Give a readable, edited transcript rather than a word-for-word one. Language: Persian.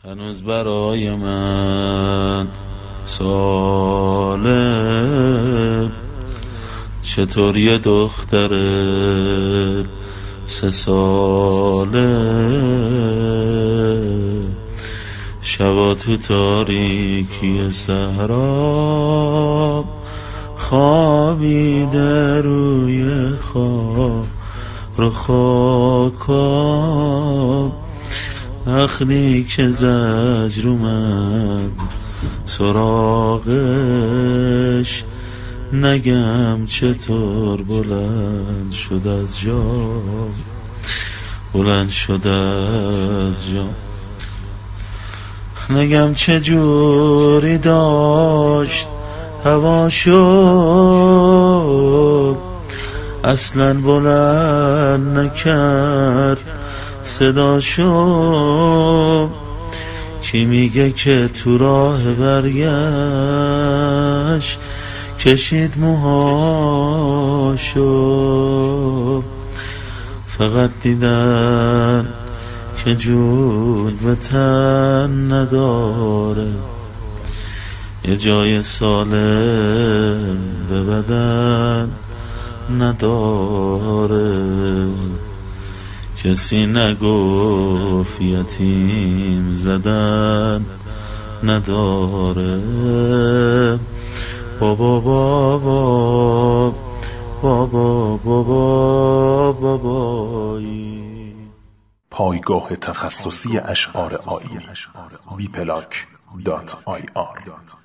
هنوز برای من ساله چطور یه دختر 3 ساله شبا تو تاریکی صحرا خوابیده روی خار و خاکا وقتی که زجر اومد سراغش نگم چطور بلند شد از جا نگم چجوری داشت هواشو اصلا بلند نکرد صداشو کی میگه که تو راه برگشت کشید موهاشو فقط دیدن که جون به تن نداره یه جای سالم به بدن نداره کسی نگفت یتیم زدن نداره بابا بابا بابا بابا بابایی. پایگاه تخصصی اشعار آیینی wplac.ir